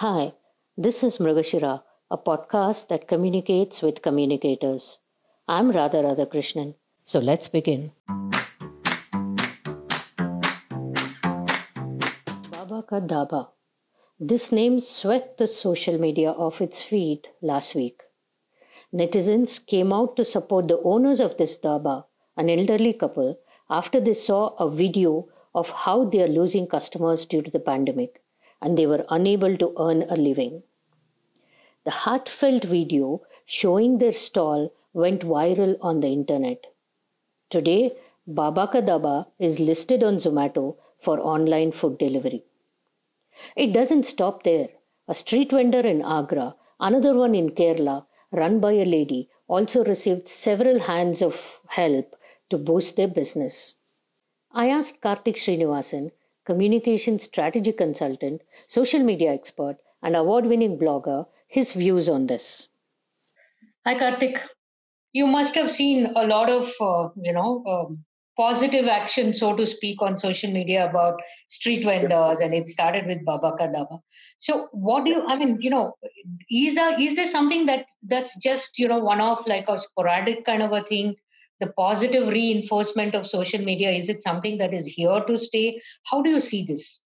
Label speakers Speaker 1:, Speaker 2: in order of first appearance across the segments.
Speaker 1: Hi, this is Mrugashira, a podcast that communicates with communicators. I'm Radha Radhakrishnan, so let's begin. Baba Ka Dhaba. This name swept the social media off its feet last week. Netizens came out to support the owners of this dhaba, an elderly couple, after they saw a video of how they are losing customers due to the pandemic and they were unable to earn a living. The heartfelt video showing their stall went viral on the internet. Today, Baba Ka Dhaba is listed on Zomato for online food delivery. It doesn't stop there. A street vendor in Agra, another one in Kerala, run by a lady, also received several hands of help to boost their business. I asked Karthik Srinivasan, communication strategy consultant, social media expert, and award winning blogger, his views on this. Hi, Karthik. You must have seen a lot of, positive action, so to speak, on social media about street vendors, and it started with Baba Ka Dhaba. So, what do you? I mean, is there something that's just one of like a sporadic kind of a thing? The positive reinforcement of social media, is it something that is here to stay? How do you see this?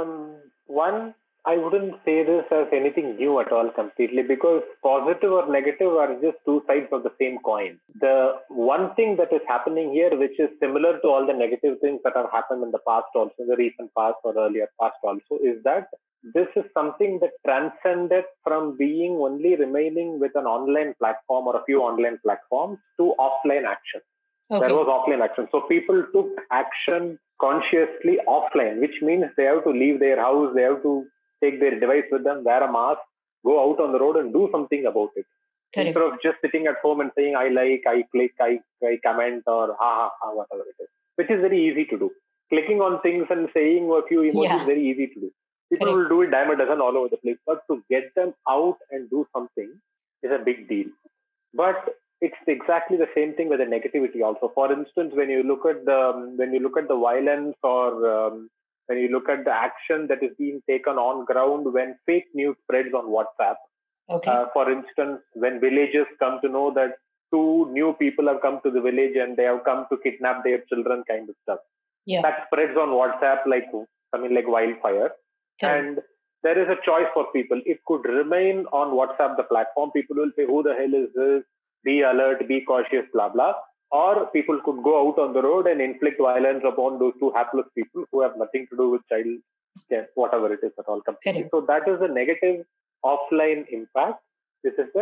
Speaker 2: One, I wouldn't say this as anything new at all completely because positive or negative are just two sides of the same coin. The one thing that is happening here, which is similar to all the negative things that have happened in the past also, the recent past or earlier past also, is that this is something that transcended from being only remaining with an online platform or a few online platforms to offline action. Okay. There was offline action. So people took action consciously offline, which means they have to leave their house, they have to take their device with them, wear a mask, go out on the road and do something about it. Correct. Instead of just sitting at home and saying, I like, I click, I comment, or whatever it is, which is very easy to do. Clicking on things and saying a few emojis is very easy to do. People Correct. Will do it dime a dozen all over the place, but to get them out and do something is a big deal. But it's exactly the same thing with the negativity also. For instance, when you look at the violence or when you look at the action that is being taken on ground when fake news spreads on WhatsApp. Okay. For instance, when villagers come to know that two new people have come to the village and they have come to kidnap their children, kind of stuff. Yeah. That spreads on WhatsApp like wildfire. Okay. And there is a choice for people. It could remain on WhatsApp, the platform. People will say, who the hell is this? Be alert, be cautious, blah, blah. Or people could go out on the road and inflict violence upon those two hapless people who have nothing to do with child care, whatever it is at all. Completely. So that is a negative offline impact. This is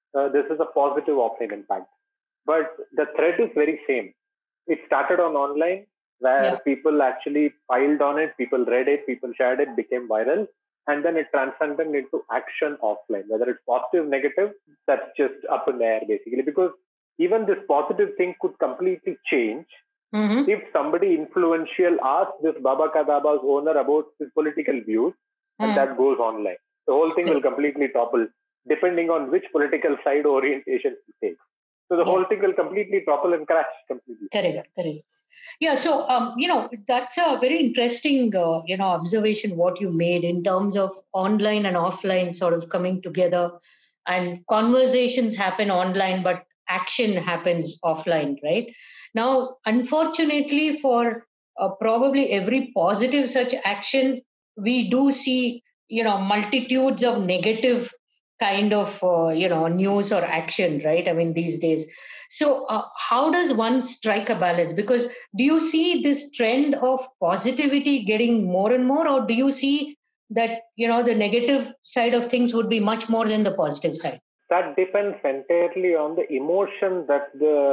Speaker 2: a positive offline impact. But the thread is very same. It started on online where people actually piled on it, people read it, people shared it, became viral. And then it transcended into action offline. Whether it's positive, negative, that's just up in the air basically. Because even this positive thing could completely change if somebody influential asks this Baba Ka Dhaba's owner about his political views and that goes online. The whole thing will completely topple depending on which political side orientation he takes. So the whole thing will completely topple and crash completely.
Speaker 1: Correct. Yeah, so that's a very interesting observation what you made in terms of online and offline sort of coming together, and conversations happen online, but action happens offline, right? Now, unfortunately, for probably every positive such action, we do see multitudes of negative kind of news or action, right? I mean, these days. So, how does one strike a balance? Because do you see this trend of positivity getting more and more, or do you see that the negative side of things would be much more than the positive side?
Speaker 2: That depends entirely on the emotion that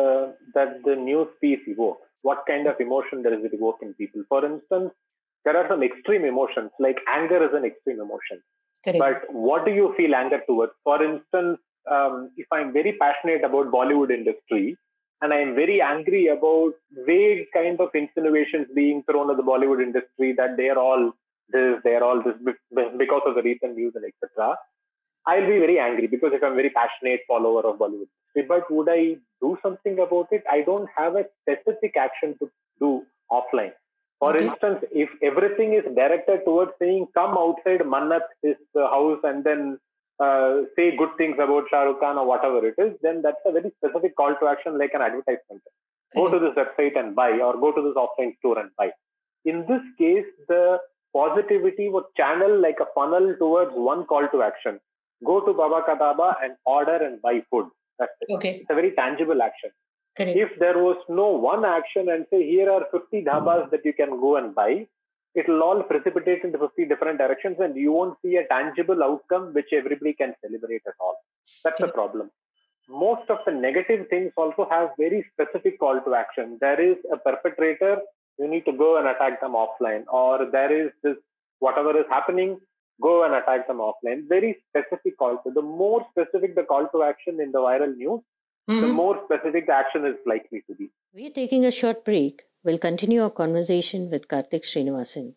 Speaker 2: the news piece evokes. What kind of emotion does it evoke in people? For instance, there are some extreme emotions, like anger is an extreme emotion. Correct. But what do you feel anger towards? For instance, if I'm very passionate about Bollywood industry and I'm very angry about vague kind of insinuations being thrown at the Bollywood industry that they're all this because of the recent news and etc., I'll be very angry because if I'm a very passionate follower of Bollywood. But would I do something about it? I don't have a specific action to do offline. For
Speaker 3: Okay.
Speaker 2: instance, if everything is directed towards saying, come outside Mannat, his house, and then say good things about Shah Rukh Khan or whatever it is, then that's a very specific call to action, like an advertisement. Go to this website and buy, or go to this offline store and buy. In this case, the positivity would channel like a funnel towards one call to action. Go to Baba Ka Dhaba and order and buy food. That's it.
Speaker 3: Okay.
Speaker 2: It's a very tangible action.
Speaker 3: Correct.
Speaker 2: If there was no one action and say, here are 50 dhabas that you can go and buy, it will all precipitate into 50 different directions and you won't see a tangible outcome which everybody can celebrate at all. That's the problem. Most of the negative things also have very specific call to action. There is a perpetrator, you need to go and attack them offline, or there is this, whatever is happening, go and attack them offline. Very specific call to. The more specific the call to action in the viral news, the more specific the action is likely to be.
Speaker 1: We are taking a short break. We'll continue our conversation with Karthik Srinivasan.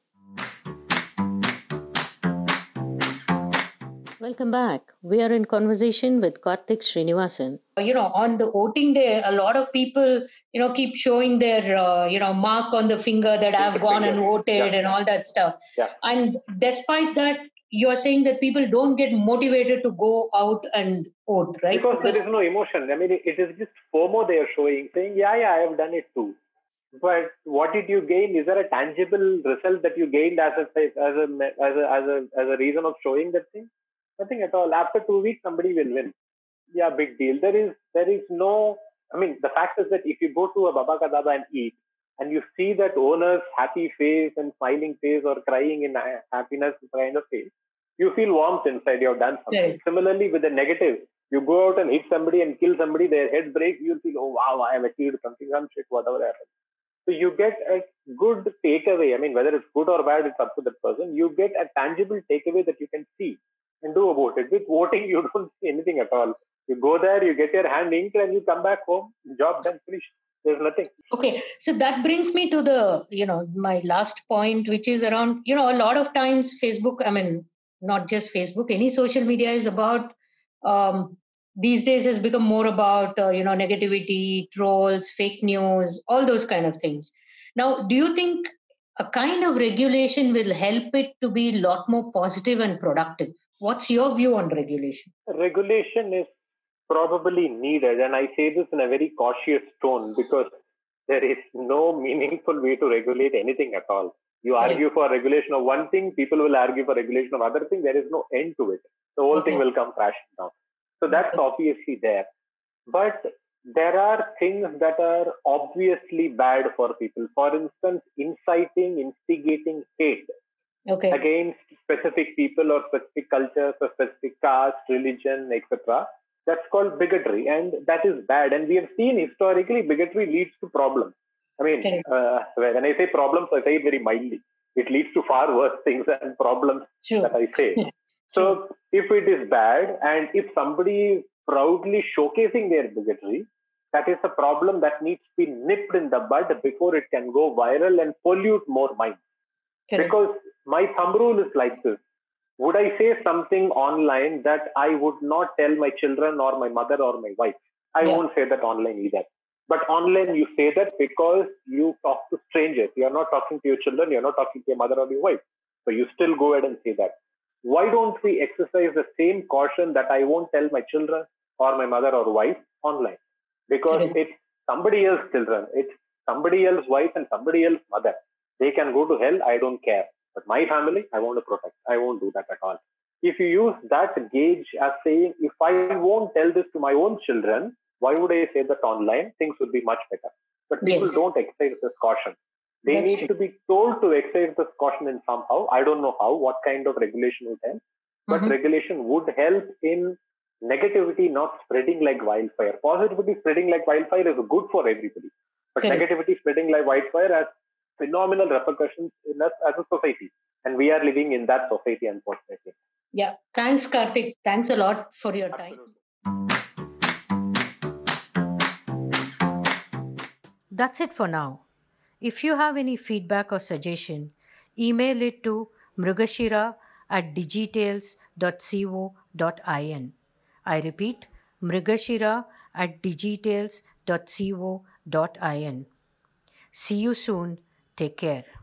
Speaker 1: Welcome back. We are in conversation with Karthik Srinivasan.
Speaker 3: On the voting day, a lot of people, keep showing their, mark on the finger that I've gone and voted and all that stuff.
Speaker 2: Yeah.
Speaker 3: And despite that, you're saying that people don't get motivated to go out and vote, right?
Speaker 2: Because there is no emotion. I mean, it is just FOMO they are showing, saying, yeah, I have done it too. But what did you gain? Is there a tangible result that you gained as a reason of showing that thing? Nothing at all. After 2 weeks, somebody will win. Yeah, big deal. There is no. I mean, the fact is that if you go to a Baba Ka Dhaba and eat, and you see that owner's happy face and smiling face or crying in happiness kind of face, you feel warmth inside. You have done something.
Speaker 3: Correct.
Speaker 2: Similarly, with the negative, you go out and hit somebody and kill somebody, their head breaks. You'll feel, oh wow, I have achieved something, some shit, whatever happens. So you get a good takeaway. I mean, whether it's good or bad, it's up to that person. You get a tangible takeaway that you can see and do about it. With voting, you don't see anything at all. You go there, you get your hand inked, and you come back home. Job done, finished. There's nothing.
Speaker 3: Okay, so that brings me to the, my last point, which is around, a lot of times Facebook, I mean, not just Facebook, any social media is about, these days has become more about, negativity, trolls, fake news, all those kind of things. Now, do you think a kind of regulation will help it to be a lot more positive and productive? What's your view on regulation?
Speaker 2: Regulation is probably needed, and I say this in a very cautious tone because there is no meaningful way to regulate anything at all. You argue for regulation of one thing, people will argue for regulation of other thing. There is no end to it. The whole thing will come crashing down. So that's obviously there. But there are things that are obviously bad for people. For instance, inciting, instigating hate against specific people or specific cultures or specific caste, religion, etc. That's called bigotry, and that is bad. And we have seen historically bigotry leads to problems. I mean, when I say problems, I say it very mildly. It leads to far worse things than problems that I say. So if it is bad, and if somebody is proudly showcasing their bigotry, that is a problem that needs to be nipped in the bud before it can go viral and pollute more minds. Because my thumb rule is like this. Would I say something online that I would not tell my children or my mother or my wife? I won't say that online either. But online, you say that because you talk to strangers. You're not talking to your children. You're not talking to your mother or your wife. So you still go ahead and say that. Why don't we exercise the same caution that I won't tell my children or my mother or wife online? Because it's somebody else's children. It's somebody else's wife and somebody else's mother. They can go to hell. I don't care. But my family, I want to protect. I won't do that at all. If you use that gauge as saying, if I won't tell this to my own children, why would I say that online? Things would be much better. But people don't exercise this caution. They need to be told to exercise this caution in somehow. I don't know how, what kind of regulation would help. But regulation would help in negativity not spreading like wildfire. Positivity spreading like wildfire is good for everybody. But negativity spreading like wildfire has phenomenal repercussions in us as a society. And we are living in that society, unfortunately.
Speaker 3: Yeah. Thanks, Karthik. Thanks a lot for your time.
Speaker 1: That's it for now. If you have any feedback or suggestion, email it to mrugashira@digitales.co.in. I repeat, mrugashira@digitales.co.in. See you soon. Take care.